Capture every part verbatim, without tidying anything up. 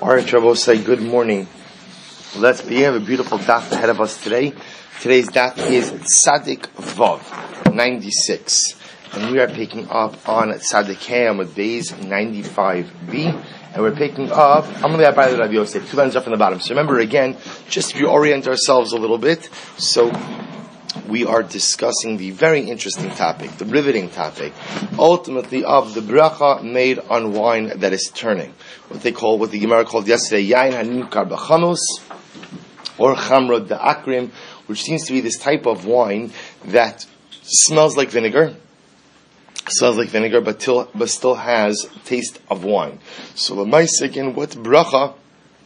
Alright, Rabbi, say good morning. Let's begin. We have a beautiful daf ahead of us today. Today's daf is Tzadik Vav, ninety-six. And we are picking up on Tzadik Hey Amud Beis, ninety-five B. And we're picking up Amalei Abayla Rav Yosef, two lines up from the bottom. So remember again, just to reorient ourselves a little bit. So we are discussing the very interesting topic, the riveting topic, ultimately of the bracha made on wine that is turning. What they call, what the Gemara called yesterday, Yain Hanimkar B'Chanos, or Chamrod Da'akrim, which seems to be this type of wine that smells like vinegar, smells like vinegar, but, till, but still has taste of wine. So, l'maisa again, what bracha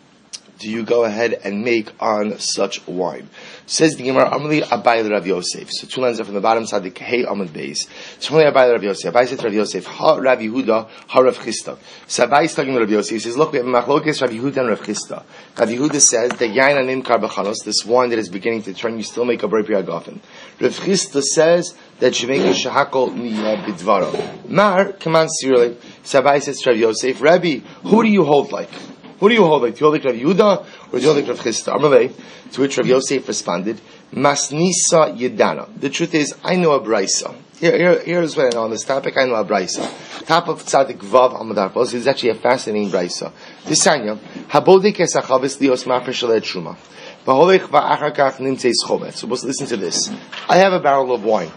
do you go ahead and make on such wine? Says the Gemara, Amalei Abayla Rav Yosef. So two lines up from the bottom side, the Hey Amud Beis. So Amalei Abayla Rav Yosef. Abai said to Rav Yosef, Ha Rav Yehuda, Ha Rav Chisda. So Abai is talking to Rav Yosef. He says, look, we have a machlokes Rav Yehuda and Rav Chisda. Rav Yehuda says that Yain Hanimkar B'Chanos, this wine that is beginning to turn, you still make a brei pri hagafen. Rav Chisda says that you make a shehakol miya b'dvaro. Mar, come on, seriously. So Abai says to Rav Yosef, Rabbi, who do you hold like? Who do you hold like? Do you hold like Rav Yehuda or do you hold like Rav Chisda? Amalei, to which Rav Yosef responded, Masnisa Yedana. The truth is, I know a brisa. Here, here, here's what I know on this topic. I know a brisa. Top of Tzadik Vav Amud Beis is actually a fascinating brisa. Tisanya, Habodik Esachavis Lios Mafresh Shalei Truma. V'holech va'achar kach nimtzeis chometz. So let's listen to this. I have a barrel of wine.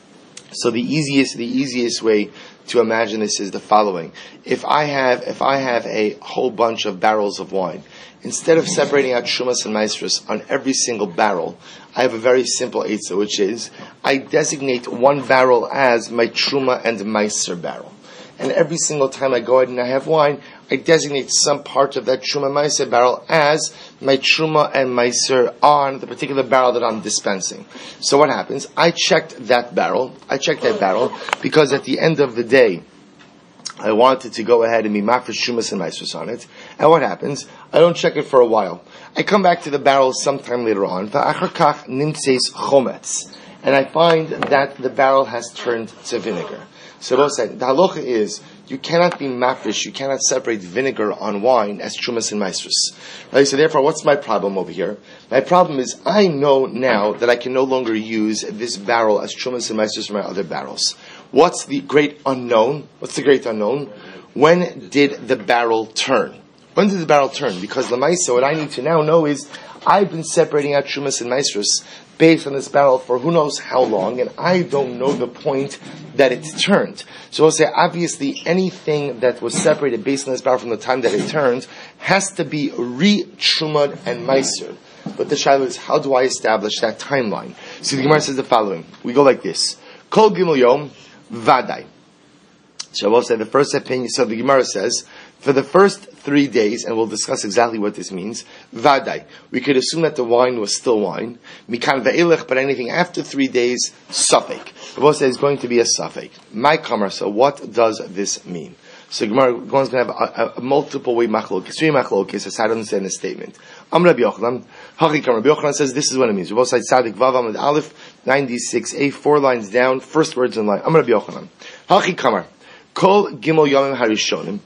So the easiest, the easiest way to imagine this is the following: If I have, if I have a whole bunch of barrels of wine, instead of separating out shumas and maestros on every single barrel, I have a very simple eitzah, which is I designate one barrel as my truma and meiser barrel. And every single time I go ahead and I have wine, I designate some part of that truma meiser barrel as my truma and meiser on the particular barrel that I'm dispensing. So what happens? I checked that barrel. I checked that barrel because at the end of the day, I wanted to go ahead and be mafresh shumas and maestros on it. And what happens? I don't check it for a while. I come back to the barrel sometime later on. V'achar kach nimtzeis chometz, and I find that the barrel has turned to vinegar. So both said, the halacha is, you cannot be mafresh, you cannot separate vinegar on wine as trumas and maestros. Right? So therefore, what's my problem over here? My problem is, I know now that I can no longer use this barrel as trumas and maestros for my other barrels. What's the great unknown? What's the great unknown? When did the barrel turn? When did the barrel turn? Because l'maisa, what I need to now know is, I've been separating out trumas and maestros based on this barrel for who knows how long, and I don't know the point that it turned. So I'll say, obviously, anything that was separated based on this barrel from the time that it turned has to be re-trumad and meiser. But the shaila is, how do I establish that timeline? So the Gemara says the following. We go like this. Kol gimel yom vadai. So I'll say the first opinion, so the Gemara says, for the first three days, and we'll discuss exactly what this means, vadai, we could assume that the wine was still wine, mikan ve'ilech, but anything after three days, safek. The boss says it's going to be a safek. My kamar, so what does this mean? So Gemara is going to have a, a, a multiple way machlokes, three machlokes, as I don't understand the statement. Am Rabbi Yochanan, Haki Kamar, Rabbi Yochanan says this is what it means. Both sides, Tzadik Vav Amud Aleph, ninety-six A, four lines down, first words in line. Am Rabbi Yochanan, Haki Kamar, Kol Gimel Yomim Harishonim.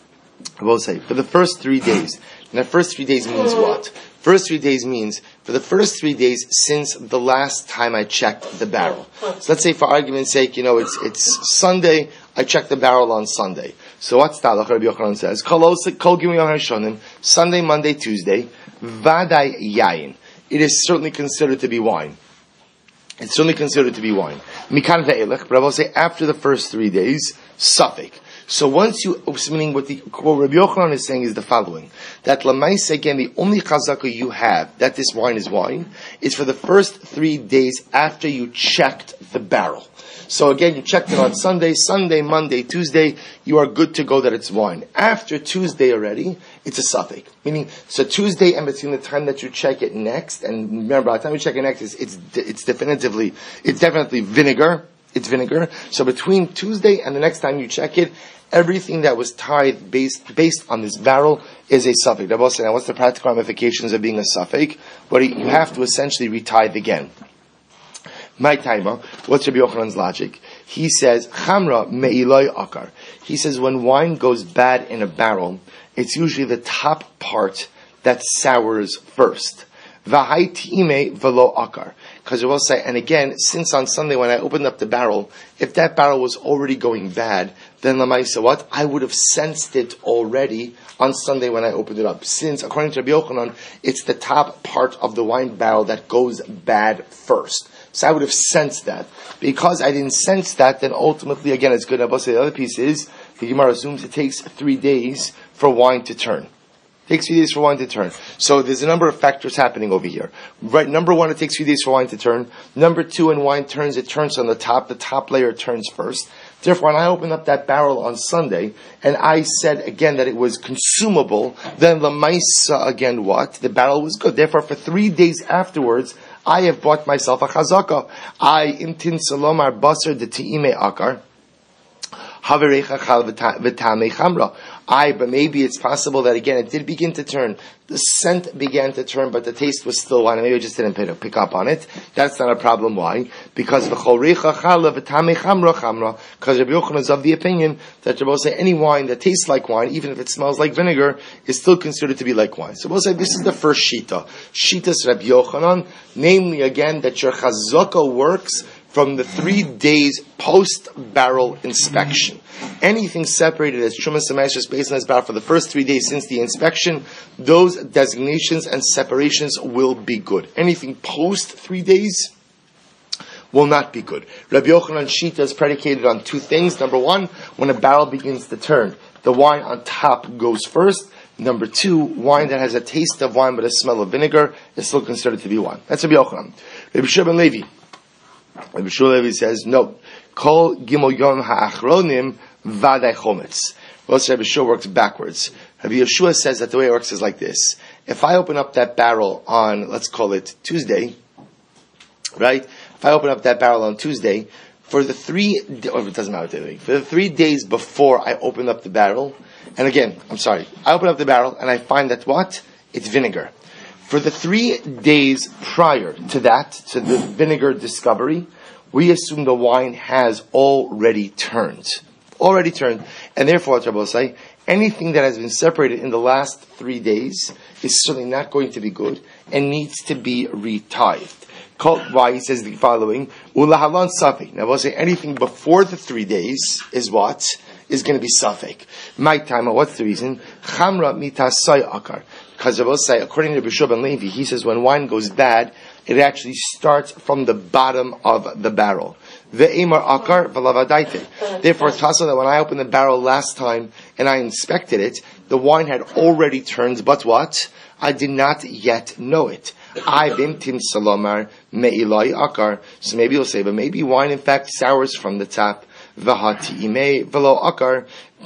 I will say, for the first three days. And the first three days means what? First three days means, for the first three days since the last time I checked the barrel. So let's say for argument's sake, you know, it's it's Sunday, I checked the barrel on Sunday. So what's that? Rabbi Yochanan says, Kol Gimel Yom Harishonim, Sunday, Monday, Tuesday, Vadai Yayin. It is certainly considered to be wine. It's certainly considered to be wine. Mikan ve'elech, but I will say after the first three days, safek. So once you, meaning what, the, what Rabbi Yochanan is saying is the following, that l'maisa, again, the only chazaka you have that this wine is wine is for the first three days after you checked the barrel. So again, you checked it on Sunday, Sunday, Monday, Tuesday, you are good to go that it's wine. After Tuesday already, it's a safek. Meaning, so Tuesday and between the time that you check it next, and remember, by the time you check it next, it's, it's, it's definitively, it's definitely vinegar. It's vinegar. So between Tuesday and the next time you check it, everything that was tied based based on this barrel is a safek. Now, what's the practical ramifications of being a safek? Well, you have to essentially retie again. My taima, what's Rabbi Yochanan's logic? He says, Chamra me'iloi akar. He says when wine goes bad in a barrel, it's usually the top part that sours first. V'hai ti'ime v'lo akar. Because it will say, and again, since on Sunday when I opened up the barrel, if that barrel was already going bad, then Lamaisa what? I would have sensed it already on Sunday when I opened it up. Since, according to Rabbi Yochanan, it's the top part of the wine barrel that goes bad first. So I would have sensed that. Because I didn't sense that, then ultimately, again, it's good. The other piece is, the Gemara assumes it takes three days for wine to turn. It takes three days for wine to turn. So there's a number of factors happening over here. Right, number one, it takes three days for wine to turn. Number two, when wine turns, it turns on the top. The top layer turns first. Therefore, when I opened up that barrel on Sunday, and I said again that it was consumable, then Lamaisa, again what? The barrel was good. Therefore, for three days afterwards, I have bought myself a chazaka. I intin salomar basar de ti'ime akar. Haverecha chal v'tamei chamra. I, but maybe it's possible that again it did begin to turn. The scent began to turn, but the taste was still wine. Maybe I just didn't pick up on it. That's not a problem. Why? Because v'chorecha chal v'tamei chamra chamra. Because Rabbi Yochanan is of the opinion that Rabbi say any wine that tastes like wine, even if it smells like vinegar, is still considered to be like wine. So we'll say this is the first shita. Shita's Rabbi Yochanan, namely again that your chazaka works from the three days post-barrel inspection. Anything separated as Trumas and Maashers based on this barrel for the first three days since the inspection, those designations and separations will be good. Anything post three days will not be good. Rabbi Yochanan Shita is predicated on two things. Number one, when a barrel begins to turn, the wine on top goes first. Number two, wine that has a taste of wine but a smell of vinegar is still considered to be wine. That's Rabbi Yochanan. Rabbi Shua ben Levi. Rabbi Shua ben Levi says, no. Kol gimel yom ha'achronim vaday chometz. Well, Rabbi Shua works backwards. Rabbi Yeshua says that the way it works is like this. If I open up that barrel on, let's call it Tuesday, right? If I open up that barrel on Tuesday, for the three, or it doesn't matter, for the three days before I open up the barrel, and again, I'm sorry, I open up the barrel and I find that what? It's vinegar. For the three days prior to that, to the vinegar discovery, we assume the wine has already turned. Already turned. And therefore, what Rabbi will say, anything that has been separated in the last three days is certainly not going to be good and needs to be retithed. Why? He says the following, Ulahalan safek. Now we'll say anything before the three days is what? Is going to be safek. My time, what's the reason? Chamra mitasai akar. Because I will say, according to Rabbi Shua ben Levi, he says when wine goes bad, it actually starts from the bottom of the barrel. Ve'emar akar v'lavadaite. Therefore, it's possible that when I opened the barrel last time and I inspected it, the wine had already turned, but what? I did not yet know it. I bintin salomar me'ilai akar. So maybe you'll say, but maybe wine in fact sours from the top. V'hati ime v'lo akar.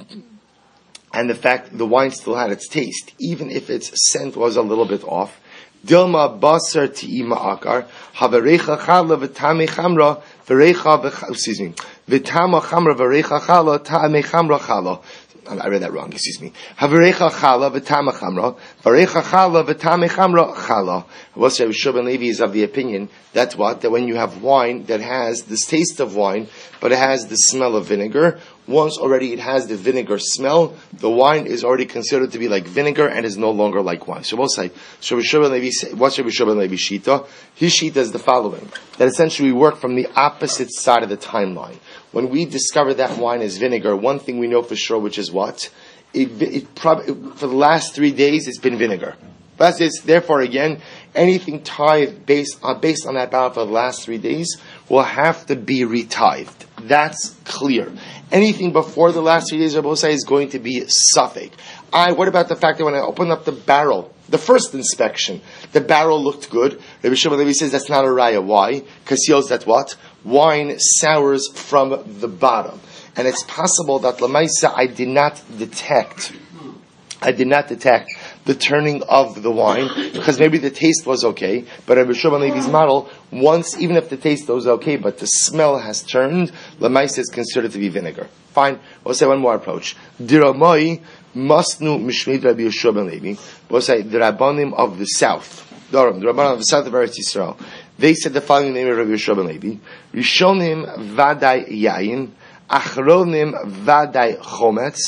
And the fact the wine still had its taste, even if its scent was a little bit off. Dilma basar ti'ima akar, haverecha chala v'tamei chamra, v'recha, excuse me, v'tama chamra v'recha chala, ta'amei chamra chala. I read that wrong, excuse me. Haverecha chala v'tama chamra, v'recha chala v'tamei chamra chala. Well, Rabbi Shua ben Levi is of the opinion, that's what? That when you have wine that has this taste of wine, but it has the smell of vinegar, once already it has the vinegar smell, the wine is already considered to be like vinegar and is no longer like wine. So we'll say, so Rabbi Shua ben Levi, what's Rabbi Shua ben Levi's shita? His shita is the following, that essentially we work from the opposite side of the timeline. When we discover that wine is vinegar, one thing we know for sure, which is what? It, it probably, for the last three days, it's been vinegar. That's it. Therefore, again, anything tithed based on, based on that barrel for the last three days will have to be retithed. That's clear. Anything before the last three days, Rabbi will say, is going to be safek. I, what about the fact that when I opened up the barrel, the first inspection, the barrel looked good? Rabbi Shua ben Levi says that's not a raya. Why? Because he knows that what? Wine sours from the bottom. And it's possible that Lamaisa, I did not detect, I did not detect the turning of the wine, because maybe the taste was okay, but Rabbi Shua ben Levi's model, once, even if the taste was okay, but the smell has turned, Lamaisa is considered to be vinegar. Fine, we'll say one more approach. Diramoi masnu mishmid Rabbi Yeshua ben Levi. We'll say the Rabbanim of the south, the Rabbanim of the south of Eretz Yisrael. They said the following name of Rabbi Yeshua ben Levi: Rishonim vaday yayin, achronim vaday chometz,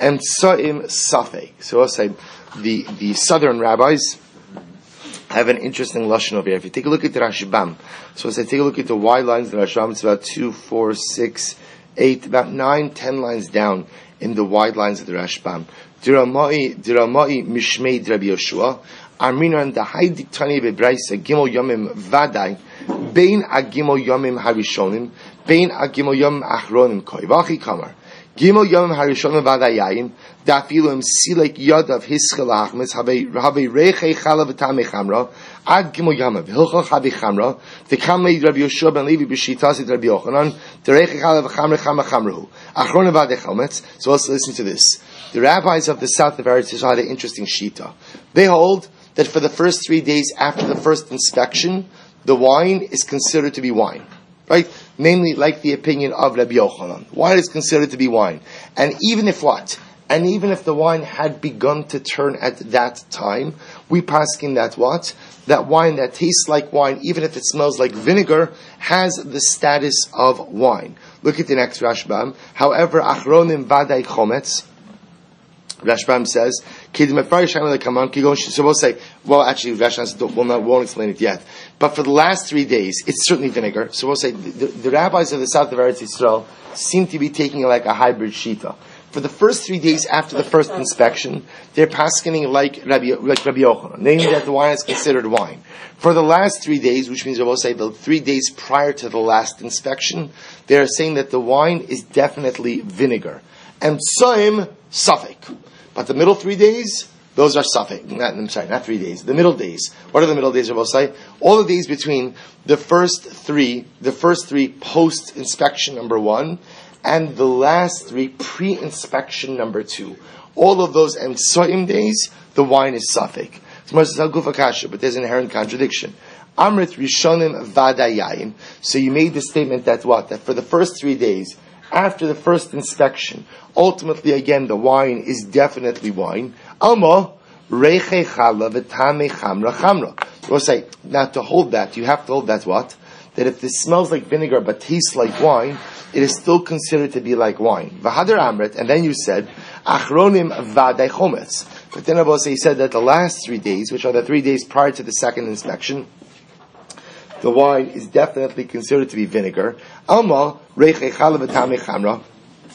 Emtsoim Safek. So I'll say the, the southern rabbis have an interesting lashon over here. If you take a look at the Rashbam, so as I take a look at the wide lines of the Rashbam, it's about two, four, six, eight, about nine, ten lines down in the wide lines of the Rashbam. Diramai, Diramai, Mishmei, Rabbi Yoshua, Armina and the Haidik Tani Bebraisa, Gimel Yomim Vadai, Bein Agimel Yomim Harishonim, Bein Agimel Yomim Achronim Koivachi Kamar. Gimel Yomim Harishonim Vadayayim, Dafilu Silek Yadav Hischel Achmes, Habe Reiche Chalav Tame Chamra, Ad Gimel Yomim, Hilchel Chabi Chamra, the Kamei Rabbi Yoshua ben Levi B'Shitasit Rabbi Yochanan, the Reiche Chalav Chamra Chama Chamrahu, Achronim Vadechelmetz. So let's listen to this. The rabbis of the south of Eretz Yisrael had an interesting shita. They hold that for the first three days after the first inspection, the wine is considered to be wine. Right? Namely, like the opinion of Rabbi Yochanan. Wine is considered to be wine. And even if what? And even if the wine had begun to turn at that time, we paskin that what? That wine that tastes like wine, even if it smells like vinegar, has the status of wine. Look at the next Rashbam. However, achronim vadai chometz, Rashbam says, so we'll say, well, actually, Rashbam says, we'll not, won't explain it yet. But for the last three days, it's certainly vinegar. So we'll say, the, the rabbis of the south of Eretz Yisrael seem to be taking like a hybrid shita. For the first three days after the first inspection, they're paskening like Rabbi, like Rabbi Yochanan, namely that the wine is considered wine. For the last three days, which means we'll say the three days prior to the last inspection, they're saying that the wine is definitely vinegar. And soim safek. But the middle three days, those are safek. Not, I'm sorry, not three days. The middle days. What are the middle days of Osai? All the days between the first three, the first three post-inspection number one, and the last three pre-inspection number two. All of those emtsoim days, the wine is safek. But there's an inherent contradiction. Amrit rishonim vadayayim. So you made the statement that what? That for the first three days, after the first inspection, ultimately again the wine is definitely wine. Alma reiche chala v'tamei chamra chamra. We'll say, now to hold that, you have to hold that what? That if this smells like vinegar but tastes like wine, it is still considered to be like wine. V'hadar amrit, and then you said, achronim vadai chometz. But then Abba he said that the last three days, which are the three days prior to the second inspection, the wine is definitely considered to be vinegar. Alma reiche chala v'tamei chamra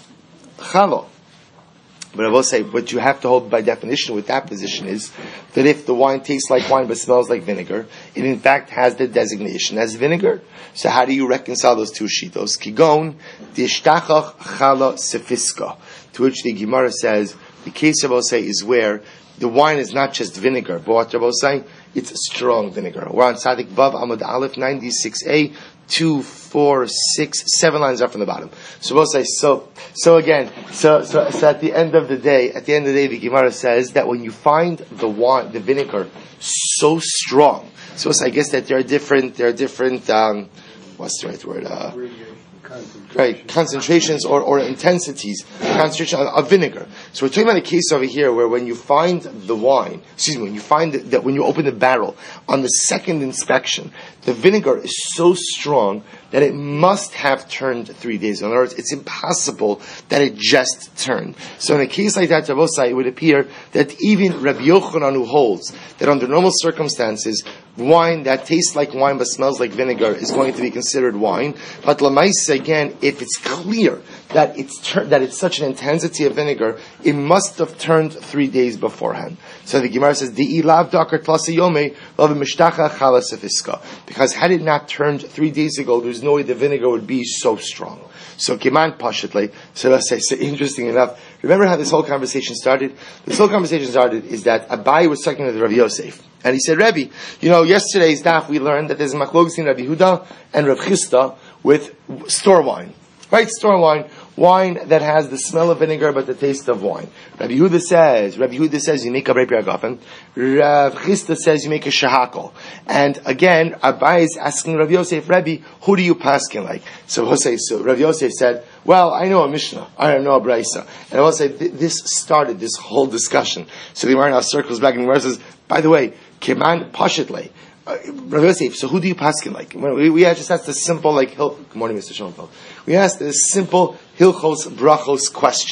chalo. But I will say, what you have to hold by definition with that position is that if the wine tastes like wine but smells like vinegar, it in fact has the designation as vinegar. So how do you reconcile those two shitos? Kigon dishtachach chala sefiska, to which the Gemara says the case of Osei is where the wine is not just vinegar, but what Rabbi say, it's strong vinegar. We're on Tzadik Vav Amud Aleph ninety-six A, two, four, six, seven lines up from the bottom. So we'll say, so, so again, so, so, so at the end of the day, at the end of the day, the Gemara says that when you find the wine, the vinegar so strong, so I guess that there are different, there are different, um, what's the right word, uh, right, concentrations or, or intensities, concentration of, of vinegar. So we're talking about a case over here where when you find the wine, excuse me, when you find that, that when you open the barrel on the second inspection, the vinegar is so strong that it must have turned three days. In other words, it's impossible that it just turned. So in a case like that, Rabosai, it would appear that even Rabbi Yochanan, who holds that under normal circumstances, wine that tastes like wine but smells like vinegar is going to be considered wine. But Lamaisa, again, if it's clear that it's tur- that it's such an intensity of vinegar, it must have turned three days beforehand. So the Gemara says, because had it not turned three days ago, there's no way the vinegar would be so strong. So Kiman Pashatli, so let's say, so interesting enough, remember how this whole conversation started? This whole conversation started is that Abai was talking with Rabbi Yosef. And he said, Rebbe, you know, yesterday's daf we learned that there's a machlokes between Rabbi Huda and Rabbi Chisda with store wine. Right? Store wine. Wine that has the smell of vinegar but the taste of wine. Rabbi Huda says, Rabbi Huda says you make a Rabbi Agafen. Rabbi Chisda says you make a shahakol. And again, Abai is asking Rabbi Yosef, Rebbe, who do you paskin like? So Jose, so Rabbi Yosef said, well, I know a Mishnah, I know a Braisa. And I will say, th- this started this whole discussion. So the Gemara now circles back and Gemara says, by the way, Keman Pashitle. Uh, Rabbi Yosef, so who do you paskin like? We, we just asked a simple, like, Hil- good morning, Mister Schoenfeld. We asked a simple Hilchos Brachos question.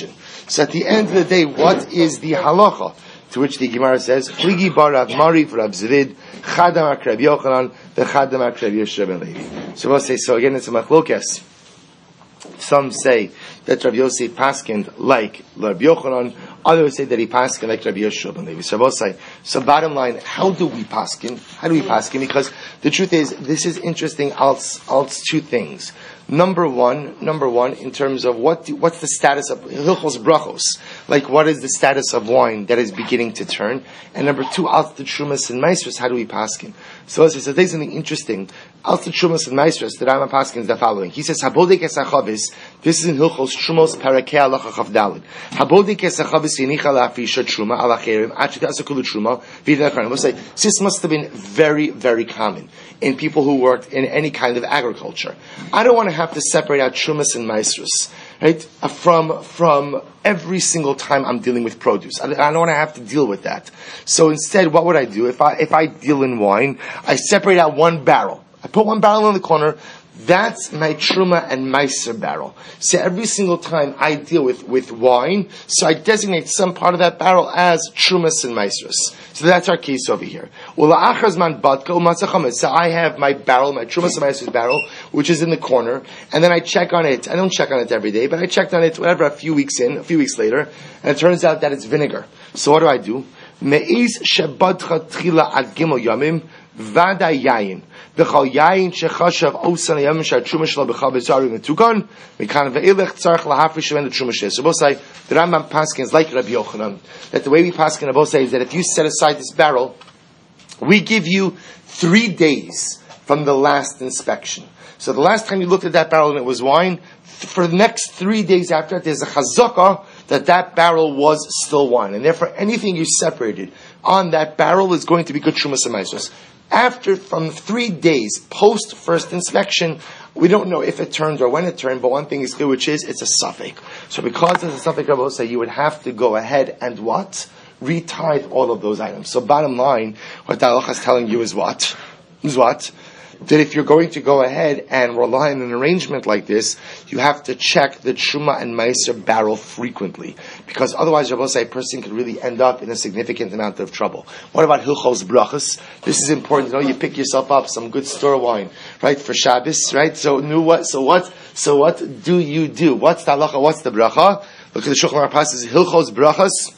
So at the end of the day, what is the halacha? To which the Gemara says, Pligi bar Rav Mariv Rav Zvid, Chadam ak Rav Yochanan, the Chadam ak Rav Yosef ben Levi. So we'll say, so again, it's a machlokes. Some say that Rav Yosef paskined like Rav Yochanan. Others say that he paskined like Rav Yosef ben Levi. So we'll say, so bottom line, how do we paskin? How do we paskin? Because the truth is, this is interesting. I'll, I'll two things. Number one, number one, in terms of what do, what's the status of hilchos brachos, like what is the status of wine that is beginning to turn, and number two, out the trumas and maestros, how do we paskin? So as I said, there's something interesting. Out the trumas and maestros, the Rambam paskin is the following. He says, "Habodek esachavis." This is in hilchos trumos parakei halacha chav daled. Habodek esachavis yinicha la'afisha truma alacherim achita asakulu truma v'idachran. We'll say this must have been very, very common in people who worked in any kind of agriculture. I don't want to have to separate out trumas and maestros, right, from from every single time I'm dealing with produce. I, I don't want to have to deal with that. So instead, what would I do? If I if I deal in wine, I separate out one barrel. I put one barrel in the corner. That's my truma and meiser barrel. So every single time I deal with, with wine, so I designate some part of that barrel as trumas and meisers. So that's our case over here. So I have my barrel, my trumas and meisers barrel, which is in the corner, and then I check on it. I don't check on it every day, but I checked on it whatever a few weeks in, a few weeks later, and it turns out that it's vinegar. So what do I do? Me'is shebadcha tchila ad gimel yamim vada yayin. V'chal yayin shechashav osan yamim sh'atruma shelo b'chal b'zarim v'tukan v'kan ve'ilech tzarich lahafrish v'en the truma sheh. So both say the Rambam paskins like Rabbi Yochanan that the way we paskin both say is that if you set aside this barrel, we give you three days from the last inspection. So the last time you looked at that barrel and it was wine, for the next three days after that, there's a chazakah that that barrel was still wine, and therefore anything you separated on that barrel is going to be good trumas and meisros. After, from three days post first inspection, we don't know if it turned or when it turned, but one thing is clear, which is it's a suffix. So because it's a suffix, Rabbi say you would have to go ahead and what? Retithe all of those items. So bottom line, what the halacha is telling you is what? Is what? That if you're going to go ahead and rely on an arrangement like this, you have to check the truma and meiser barrel frequently, because otherwise, Rabbi say, a person could really end up in a significant amount of trouble. What about hilchos brachos? This is important. You know, you pick yourself up some good store wine, right, for Shabbos, right? So, new what? So what? So what do you do? What's the halacha? What's the bracha? Look at the Shulchan Aruch passages. Hilchos brachos,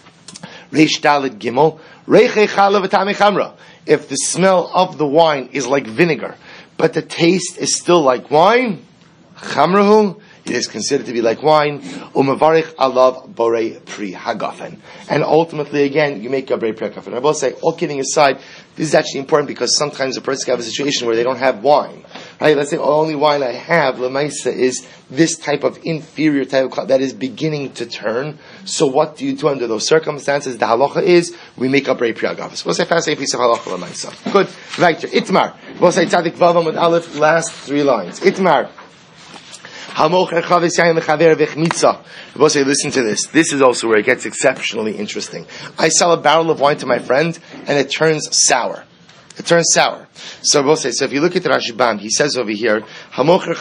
reish daled gimel, reichei chalav v'tamei chamra. If the smell of the wine is like vinegar, but the taste is still like wine, chamrahu, it is considered to be like wine. Umavarich alav borei pri hagafen. And ultimately, again, you make a borei pri hagafen. I will say, all kidding aside, this is actually important because sometimes a person can have a situation where they don't have wine. Right? Let's say the only wine I have, lemaisa, is this type of inferior type of cloud that is beginning to turn. So what do you do under those circumstances? The halacha is we make a borei pri hagafen. We'll say fascinating piece of halacha lemaisa. Good. Right. Itmar. We'll say tzadik vavam with aleph. Last three lines. Itmar. Listen to this. This is also where it gets exceptionally interesting. I sell a barrel of wine to my friend, and it turns sour. It turns sour. So we'll say, so if you look at the Rashbam, he says over here, we'll say,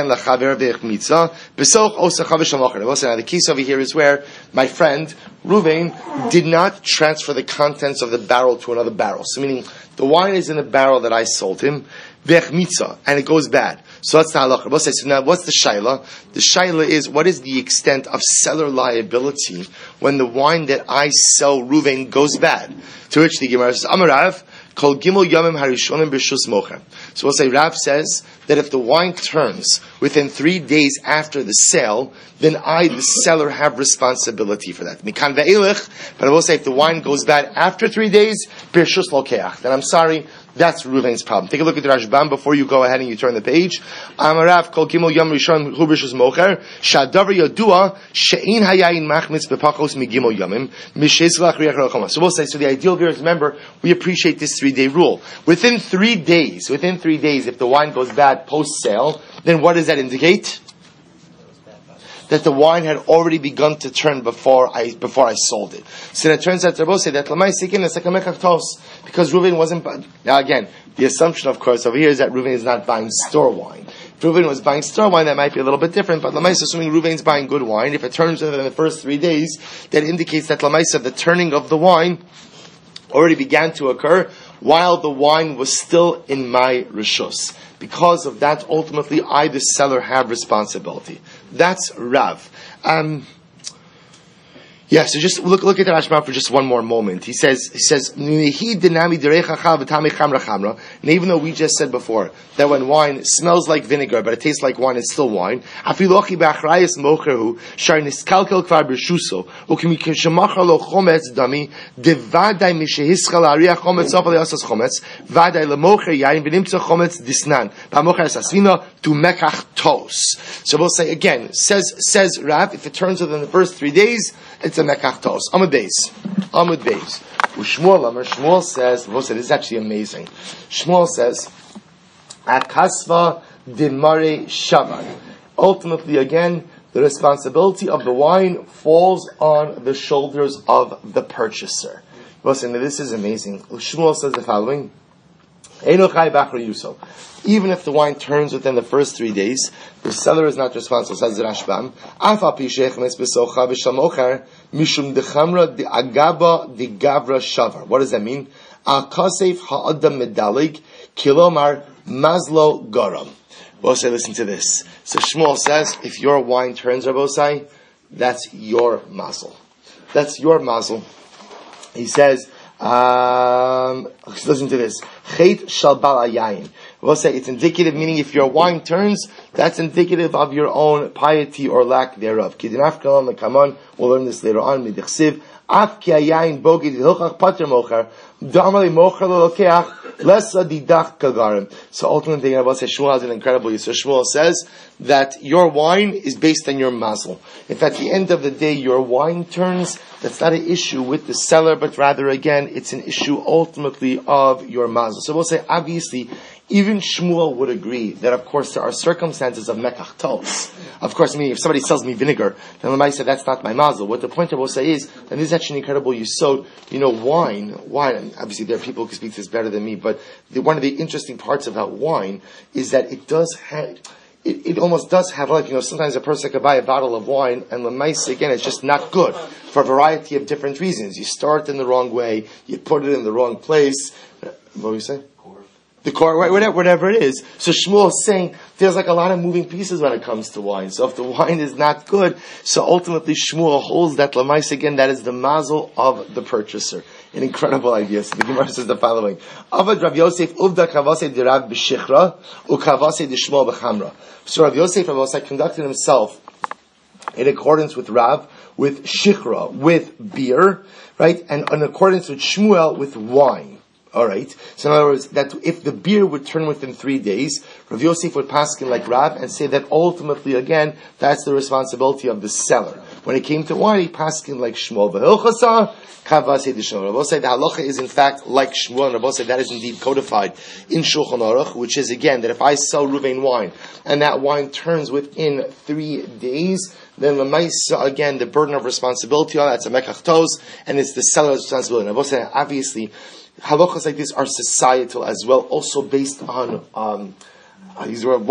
now the case over here is where my friend, Ruvain, did not transfer the contents of the barrel to another barrel. So meaning, the wine is in the barrel that I sold him, and it goes bad. So that's the halacha. We'll say, so now what's the shaila? The shaila is, what is the extent of seller liability when the wine that I sell Ruvain goes bad? To which the Gemara says, Amarav, Kol Gimel Yamim Harishonim B'Shus Mocher. So we'll say, Rav says that if the wine turns within three days after the sale, then I, the seller, have responsibility for that. Mikan ve'ilech, but I will say if the wine goes bad after three days, B'Shus Lokeach, then I'm sorry, that's Ruvain's problem. Take a look at the Rashbam before you go ahead and you turn the page. Amarav Kol Gimel Yom Rishon Hu B'Shus Mocher Shadavar Yodua She'in Hayayin Machmitz B'Pachos MiGimel Yomim Mishes Lach Riach Rachama. So we'll say, so the ideal here is, remember, we appreciate this three-day rule. Within three days, within three days, if the wine goes bad post-sale, then what does that indicate? That the wine had already begun to turn before I before I sold it. So it turns out to both say that Lamai Sikin is like a mekachtos, because Reuven wasn't. Now again, the assumption, of course, over here is that Reuven is not buying store wine. If Reuven was buying star wine, that might be a little bit different, but Lamaisa, assuming Reuven's buying good wine, if it turns within the first three days, that indicates that Lamaisa, the turning of the wine, already began to occur while the wine was still in my reshus. Because of that, ultimately, I, the seller, have responsibility. That's Rav. Um, Yeah, so just look look at the Rashba for just one more moment. He says he says and even though we just said before that when wine smells like vinegar but it tastes like wine, it's still wine. So we'll say again, says says Rav, if it turns within the first three days, it's a mekach tos. Amud beis. Amud beis. Shmuel, Amar Shmuel says, this is actually amazing. Shmuel says, Akasva dimare shavan. Ultimately, again, the responsibility of the wine falls on the shoulders of the purchaser. Listen, this is amazing. Shmuel says the following. Even if the wine turns within the first three days, the seller is not responsible. Says the Rashbam. What does that mean? Kilomar mazlo garam. We'll say, listen to this. So Shmuel says, if your wine turns, Rabosai, that's your mazel. That's your mazel. He says, um, listen to this. Chet shal bal ayayin. We'll say it's indicative, meaning if your wine turns, that's indicative of your own piety or lack thereof. Kidinaf kalam lekaman. We'll learn this later on. Midichsiv. Af ki ayayin bogid hilchach pater mocher. Damali mocher lo-lokeach. Lesa didach kagarim. So ultimately, Rabbi says, Shmuel has an incredible use. So Shmuel says that your wine is based on your mazel. If at the end of the day your wine turns, that's not an issue with the seller, but rather again, it's an issue ultimately of your mazel. So we'll say, obviously, even Shmuel would agree that, of course, there are circumstances of mekach tos. Of course, I mean, if somebody sells me vinegar, then I might say that's not my mazel. What the point I will say is, and this is actually incredible, you so, you know, wine, wine, obviously there are people who can speak to this better than me, but the, one of the interesting parts about wine is that it does have, it, it almost does have, like, you know, sometimes a person could buy a bottle of wine, and lemaisa, again, it's just not good for a variety of different reasons. You start in the wrong way, you put it in the wrong place. What do you say? The core, whatever, whatever it is. So Shmuel is saying there's like a lot of moving pieces when it comes to wine. So if the wine is not good, so ultimately Shmuel holds that lamais again, that is the mazel of the purchaser. An incredible idea. So the Gemara says the following: Avad Rav Yosef uvda kavase de Rav b'shichra ukavase de Shmuel b'chamra. So Rav Yosef Rav Yosef conducted himself in accordance with Rav, with shichra, with beer, right, and in accordance with Shmuel, with wine. All right. So in other words, that if the beer would turn within three days, Rav Yosef would paskin like Rav and say that ultimately, again, that's the responsibility of the seller. When it came to wine, he paskin like Shmuel. V'hilchasa kavasei d'Shmuel. Rav Yosef, the halacha is in fact like Shmuel, and Rav Yosef, that is indeed codified in Shulchan Aruch, which is again that if I sell Ruvain wine and that wine turns within three days, then l'maisa, again, the burden of responsibility on that's a mekach tos, and it's the seller's responsibility. And Rav Yosef, obviously, halachas like this are societal as well, also based on um, these were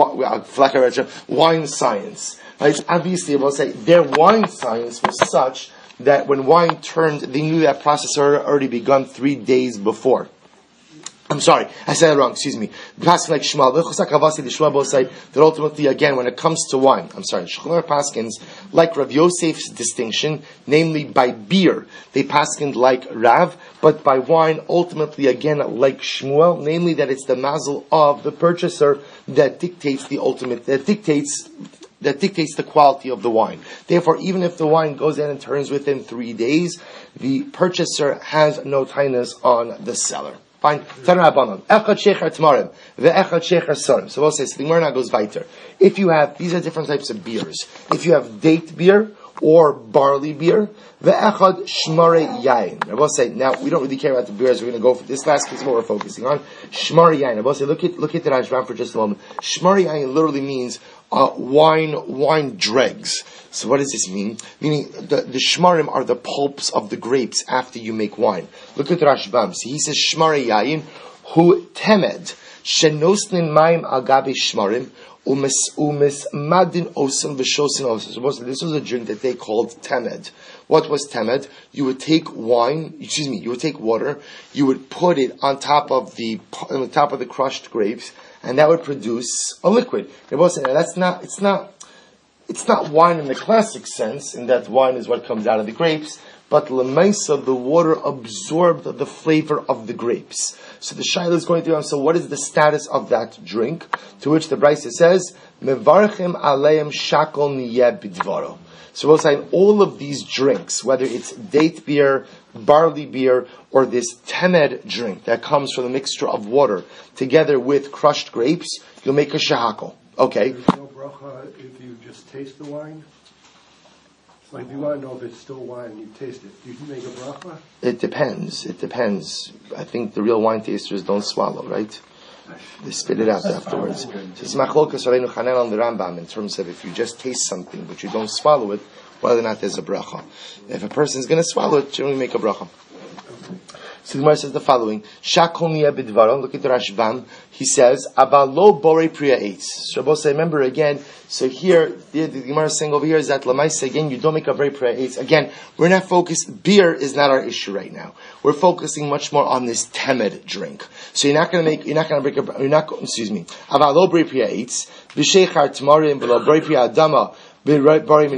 wine science. Right? Obviously, I will say their wine science was such that when wine turned, they knew that process had already begun three days before. I'm sorry, I said it wrong, excuse me. Paskin like Shmuel, that ultimately, again, when it comes to wine, I'm sorry, Shulchan Aruch paskins, like Rav Yosef's distinction, namely by beer, they paskined like Rav, but by wine, ultimately, again, like Shmuel, namely that it's the mazel of the purchaser that dictates the ultimate, that dictates that dictates the quality of the wine. Therefore, even if the wine goes in and turns within three days, the purchaser has no tinus on the seller. Fine. So we'll say, so the Gemara now goes weiter. If you have, these are different types of beers. If you have date beer or barley beer, ve'echad shmare yain. I will say, now we don't really care about the beers. We're going to go for this last case. What we're focusing on, shmare yain. I will say, look at look at the Rashbam for just a moment. Shmare yain literally means uh, wine wine dregs. So what does this mean? Meaning the, the shmarim are the pulps of the grapes after you make wine. Look at Rashbam. See, he says shmare yain hu temed shenosnin maim al gabi shmarim Umis umis madin osam v'shosin osam. This was a drink that they called temed. What was temed? You would take wine, excuse me, you would take water, you would put it on top of the on the top of the crushed grapes, and that would produce a liquid. That's not. It's not. It's not wine in the classic sense, in that wine is what comes out of the grapes. But lemaisa, the water absorbed the flavor of the grapes. So the shaila is going through. So what is the status of that drink? To which the Brisa says, "Mevarchim aleim shakol niyeh bidvaro." So we'll say all of these drinks, whether it's date beer, barley beer, or this temed drink that comes from a mixture of water together with crushed grapes, you'll make a shahakol. Okay. There's no bracha if you just taste the wine. Like if you want to know if it's still wine, you taste it. Do you make a bracha? It depends. It depends. I think the real wine tasters don't swallow, right? They spit it out afterwards. So it's machlokas Rabbeinu Chanel on the Rambam in terms of if you just taste something but you don't swallow it, whether or not there's a bracha. If a person is going to swallow it, generally make a bracha. So the Gemara says the following: Shakol niyeh bidvaro. Look at the Rashbam. He says, "Abal lo borei priya eitz." So both say, remember again. So here, the, the Gemara is saying over here is that lamaisa again. You don't make a borei priya eitz. Again, we're not focused. Beer is not our issue right now. We're focusing much more on this temed drink. So you're not going to make. You're not going to break a. You're not. Excuse me. Abal lo borei priya eitz. B'sheichar tamarim v'lo borei priya adama. So we'll say you're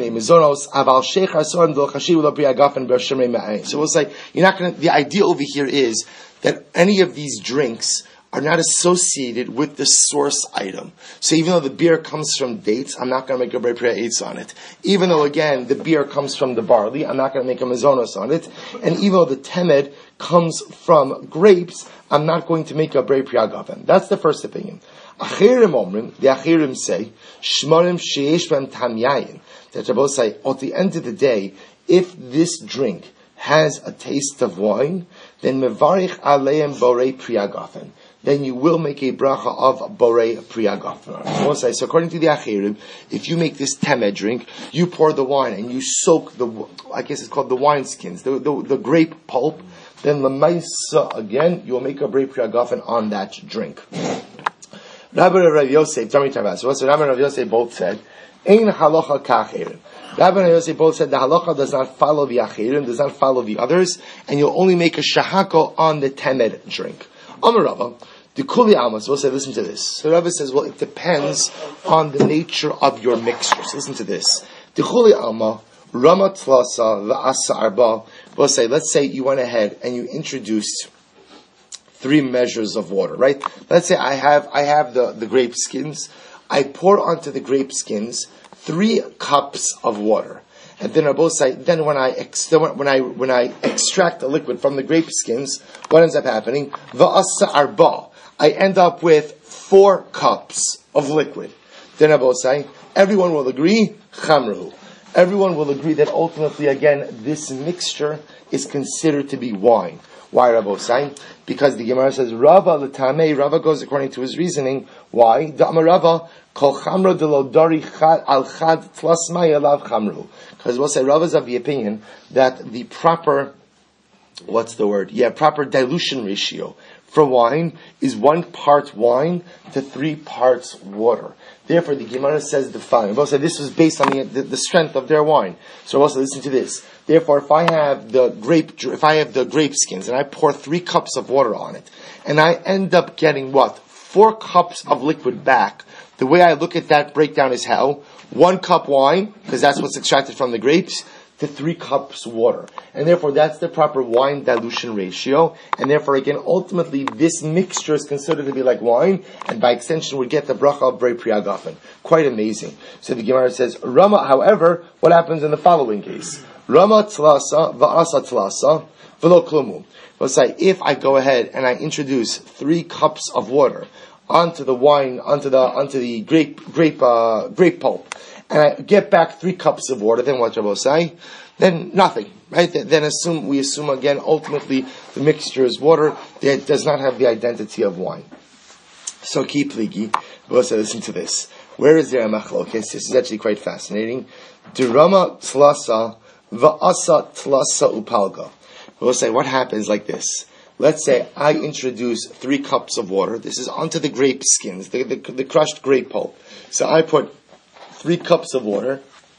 not going to. The idea over here is that any of these drinks are not associated with the source item. So even though the beer comes from dates, I'm not going to make a brei priya eitz on it. Even though again the beer comes from the barley, I'm not going to make a mazonos on it. And even though the temed comes from grapes, I'm not going to make a brei priya gafen. That's the first opinion. Achirim omrim, the Achirim say, Shmarim sheish b'hem tam yayin. That Rabbi say, at the end of the day, if this drink has a taste of wine, then mevarich aleim borei priya gafen. Then you will make a bracha of borei priya gafen. So, so according to the Achirim, if you make this temed drink, you pour the wine and you soak the, I guess it's called the wine skins, the, the, the grape pulp, then lemaisa again, you will make a borei priya gafen on that drink. Rabbi and Rav Yosef, tell me, tell me. So what's Rabbi and Rav Yosef both said? Ein halacha k'achirim. Rabbi and Rav Yosef both said the halacha does not follow the achirim, does not follow the others, and you'll only make a shahako on the temed drink. Amar Rabba, the kuli alma. So we'll say, listen to this. So Rabbi says, well, it depends on the nature of your mixtures. Listen to this. The kuli alma, rama tlasa v'asa arba. We'll say, let's say you went ahead and you introduced three measures of water, right? Let's say I have I have the, the grape skins. I pour onto the grape skins three cups of water, and then I both say. Then when I ex, when I when I extract the liquid from the grape skins, what ends up happening? Va'asa arba. I end up with four cups of liquid. Then I both say everyone will agree chamru. Everyone will agree that ultimately, again, this mixture is considered to be wine. Why Rabbi saying? Because the Gemara says Rava l'tamei. Rava goes according to his reasoning. Why? Da'amar Rava kol chamra de lo dari al chad tlasmai alav chamru. Because we'll say Rava is of the opinion that the proper, what's the word? Yeah, proper dilution ratio for wine is one part wine to three parts water. Therefore, the Gemara says the following. We'll say this was based on the, the, the strength of their wine. So we'll say, listen to this. Therefore, if I have the grape, if I have the grape skins and I pour three cups of water on it, and I end up getting what? Four cups of liquid back. The way I look at that breakdown is how? One cup wine, because that's what's extracted from the grapes, to three cups water. And therefore, that's the proper wine dilution ratio. And therefore, again, ultimately, this mixture is considered to be like wine, and by extension, we get the bracha of Brei Priya Gafen. Quite amazing. So the Gemara says, Rama, however, what happens in the following case? Rama tlasa va'asa tlasa v'lo klumu. Let's say, if I go ahead and I introduce three cups of water onto the wine, onto the onto the grape grape uh, grape pulp, and I get back three cups of water, then what Rabbi say? Then nothing, right? Then assume we assume again, ultimately the mixture is water that does not have the identity of wine. So keep ligi. Rabbi say, listen to this. Where is there a machlokes? This is actually quite fascinating. Durama tlasa va'asa tlasa upalga. We'll say what happens like this. let's say I introduce three cups of water. This is onto the grape skins, the, the, the crushed grape pulp. So I put three cups of water,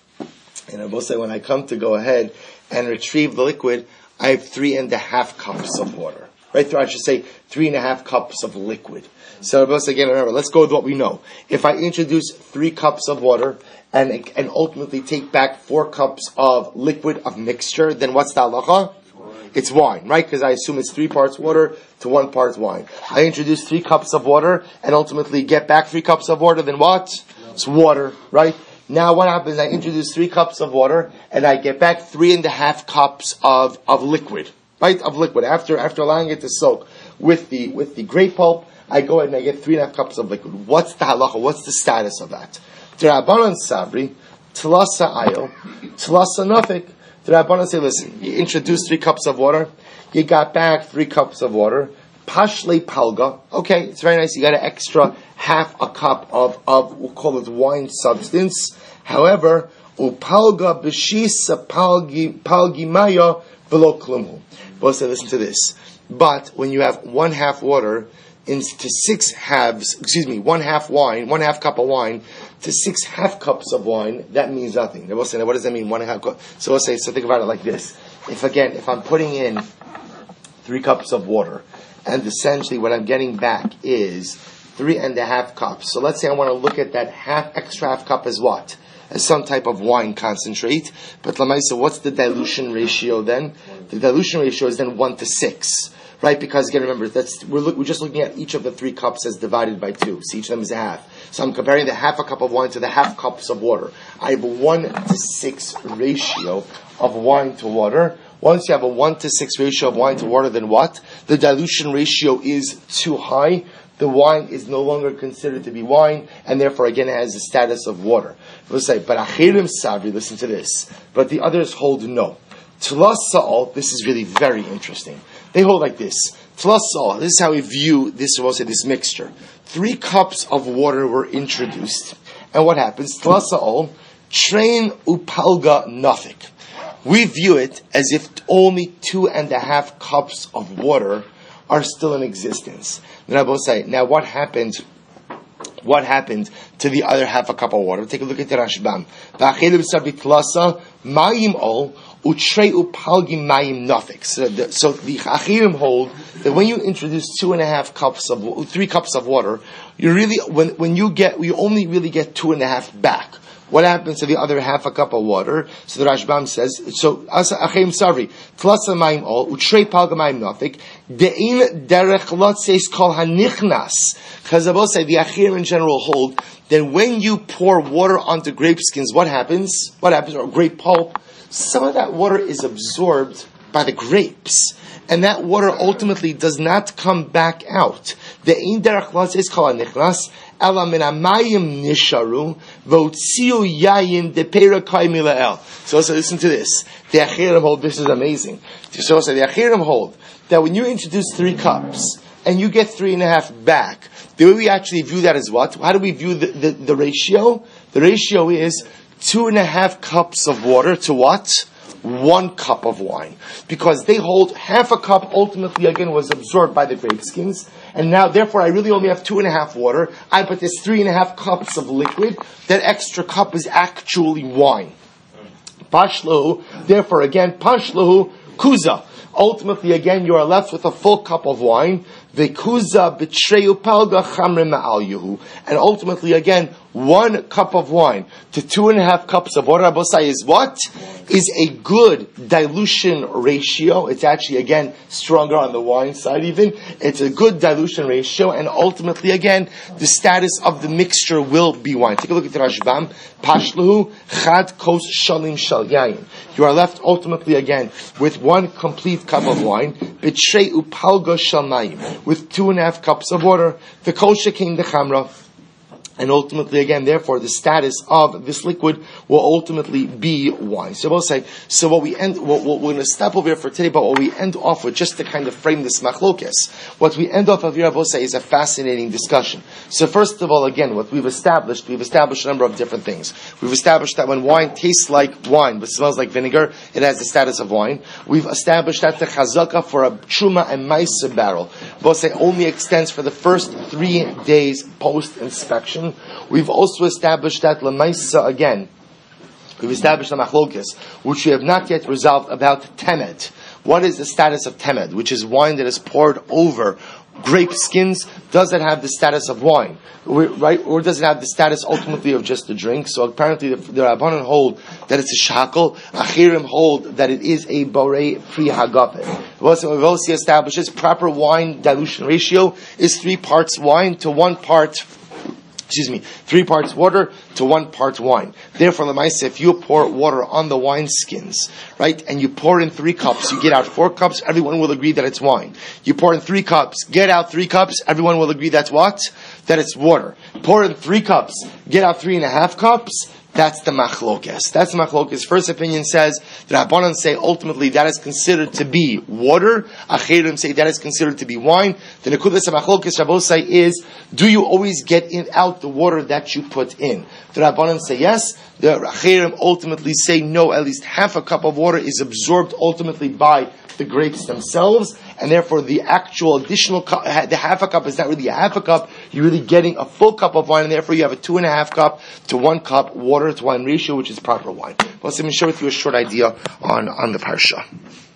and I will say when I come to go ahead and retrieve the liquid, I have three and a half cups of water. Right there, I should say three and a half cups of liquid. So once again, remember, let's go with what we know. If I introduce three cups of water and and ultimately take back four cups of liquid of mixture, then what's the halacha? It's wine, right? Because I assume it's three parts water to one part wine. I introduce three cups of water and ultimately get back three cups of water, then what? It's water, right? Now what happens? I introduce three cups of water and I get back three and a half cups of, of liquid. Right, of liquid. After after allowing it to soak with the with the grape pulp, I go ahead and I get three and a half cups of liquid. What's the halacha? What's the status of that? The Rabbanan Sabri, Tlasa Ayo, Tlasa Nafik. The Rabbanan say, listen, you introduced three cups of water, you got back three cups of water, Pashle Palga. Okay, it's very nice. You got an extra half a cup of of we'll call it wine substance. However, Upalga B'shisa Palgi Palgi Maya V'lo Klumhu. Both say, listen to this. But when you have one half water into six halves, excuse me, one half wine, one half cup of wine to six half cups of wine, that means nothing. They both say, what does that mean? One and a half cup. So we'll say, so think about it like this. If again, if I'm putting in three cups of water, and essentially what I'm getting back is three and a half cups. So let's say I want to look at that half extra half cup as what? As some type of wine concentrate. But Lamaisa, what's the dilution ratio then? The dilution ratio is then one to six. Right? Because again, remember, that's we're, look, we're just looking at each of the three cups as divided by two. So each of them is a half. So I'm comparing the half a cup of wine to the half cups of water. I have a one to six ratio of wine to water. Once you have a one to six ratio of wine to water, then what? The dilution ratio is too high. The wine is no longer considered to be wine, and therefore again it has the status of water. We'll say, but Achirim Sabri, listen to this. But the others hold no. Tlas Sa'al, this is really very interesting. They hold like this. Tlas Sa'al, this is how we view this, we'll say, this mixture. Three cups of water were introduced. And what happens? Tlas Sa'al, train upalga nafik. We view it as if only two and a half cups of water are still in existence. Now, both say, now what happened? What happened to the other half a cup of water? Take a look at the Rashbam. V'achelim sabit tlasa mayim ol utrei upalgim mayim nafik. So the, so the Achirim hold that when you introduce two and a half cups of three cups of water, you really when when you get you only really get two and a half back. What happens to the other half a cup of water? So the Rashbam says, so, Asa Achim Savri, Tlasa Maim Ol, Utrei Palga Maim Nafik, De'in Derech Lotzeis Kol HaNichnas. Because I will say, the Achim in general hold, that when you pour water onto grape skins, what happens? What happens? Or grape pulp, some of that water is absorbed by the grapes. And that water ultimately does not come back out. De'in Derech Lotzeis Kol HaNichnas, so also listen to this. The Achirim hold, this is amazing. So also the Achirim hold that when you introduce three cups and you get three and a half back, the way we actually view that is what? How do we view the, the, the ratio? The ratio is two and a half cups of water to what? One cup of wine. Because they hold half a cup ultimately again was absorbed by the grape skins. And now, therefore, I really only have two and a half water. I put this three and a half cups of liquid. That extra cup is actually wine. Pashlahu, therefore, again, Pashlahu kuza. Ultimately, again, you are left with a full cup of wine. Vekuza b'treyu palga chamre ma'al yuhu. And ultimately, again, one cup of wine to two and a half cups of water, Abosai, is what? Is a good dilution ratio. It's actually, again, stronger on the wine side even. It's a good dilution ratio, and ultimately, again, the status of the mixture will be wine. Take a look at the Rashbam. Pashluhu chad kos shalim shal yayin. You are left ultimately, again, with one complete cup of wine, b'trei upalga shal mayim, with two and a half cups of water. The kol shekein the chamra. And ultimately, again, therefore, the status of this liquid will ultimately be wine. So we'll say, so what we end, what, what we're going to stop over here for today, but what we end off with, just to kind of frame this machlokes, what we end off of here, I will say, is a fascinating discussion. So first of all, again, what we've established, we've established a number of different things. We've established that when wine tastes like wine, but smells like vinegar, it has the status of wine. We've established that the chazaka for a truma and maisa barrel, we'll say, only extends for the first three days post-inspection. We've also established that Lamaisa again. We've established the machlokes, which we have not yet resolved about temed. What is the status of temed, which is wine that is poured over grape skins? Does it have the status of wine, right? Or does it have the status ultimately of just a drink? So apparently the, the Rabbanan hold that it's a shakel. Achirim hold that it is a borei pri hagapet. What we've also established is proper wine dilution ratio is three parts wine to one part. Excuse me, three parts water to one part wine. Therefore, Lamaisa, if you pour water on the wine skins, right, and you pour in three cups, you get out four cups, everyone will agree that it's wine. You pour in three cups, get out three cups, everyone will agree that's what? That it's water. Pour in three cups, get out three and a half cups, that's the machlokes. That's the machlokes. First opinion says, the Rabbanan say ultimately that is considered to be water. Achirim say that is considered to be wine. The nekudas of machlokes Rabbosai is, do you always get in out the water that you put in? The Rabbanan say yes. The Achirim ultimately say no. At least half a cup of water is absorbed ultimately by the grapes themselves, and therefore the actual additional cup, the half a cup is not really a half a cup. You're really getting a full cup of wine, and therefore you have a two and a half cup to one cup water to wine ratio, which is proper wine. Well, let me share with you a short idea on, on the parsha.